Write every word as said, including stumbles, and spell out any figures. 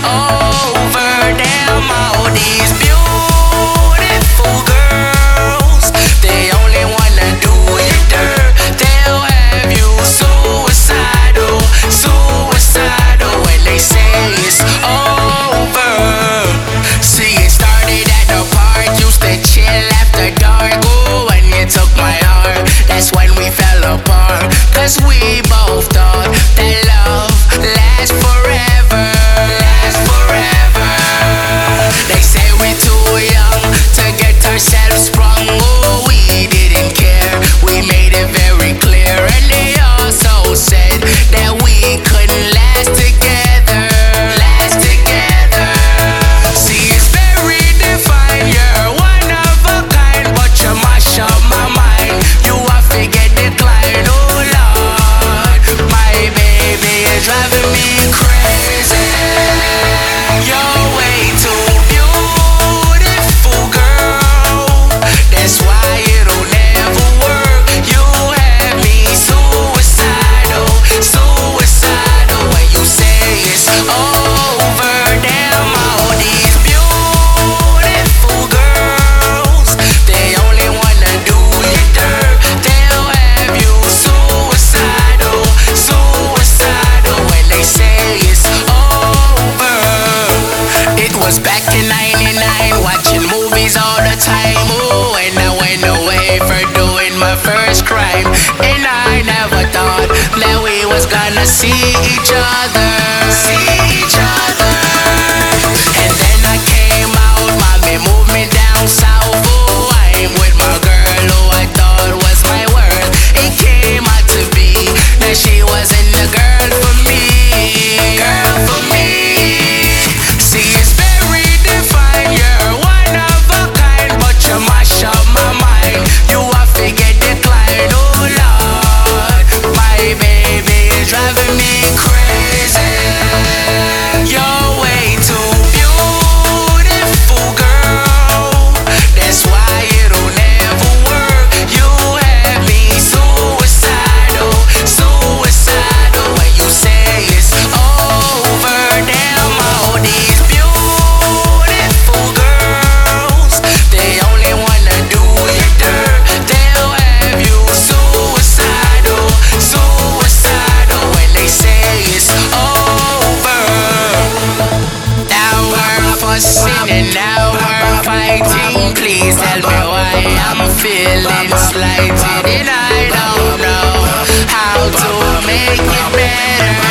over. Damn, all these beautiful girls, they only wanna do you dirt. They'll have you suicidal, suicidal when they say it's over. See, it started at the park, used to chill after dark. Ooh, when you took my heart, that's when we fell apart. Cause we both thought that love lasts forever, lasts forever. They say we're too young to get ourselves sprung. Oh, we didn't care, we made it very clear. And they also said that we couldn't last together, last together. See, it's very defined, you're one of a kind, but you mash up my mind. You are forget decline, oh Lord. My baby is driving me crazy. You're way too beautiful, girl. That's why it'll never work. You have me suicidal, suicidal when you say it's over. Damn, all these beautiful girls, they only wanna do you dirt. They'll have you suicidal, suicidal when they say it's over. It was back in ninety-nine, watching movies all the time. Ooh, and I went away for doing my first crime. And I never thought that we was gonna see each other, see each other. And then I came out, mommy moved me down south. Ooh, I'm with my girl who I thought was my worth. It came out to be that she wasn't the girl for me, girl for me. See, it's very defined, you're one of a kind, but you mash up my mind. You are forget decline, oh Lord. My baby is driving me crazy. You're way too beautiful, girl. That's why it'll never work. You have me suicidal, suicidal when you say it's over. Damn, all these beautiful girls, they only wanna do you dirt. They'll have you suicidal, suicidal when they say it's over. Now we're fussing and now we're fighting. Please tell me why I'm feeling slighted, and I don't know how to make it better.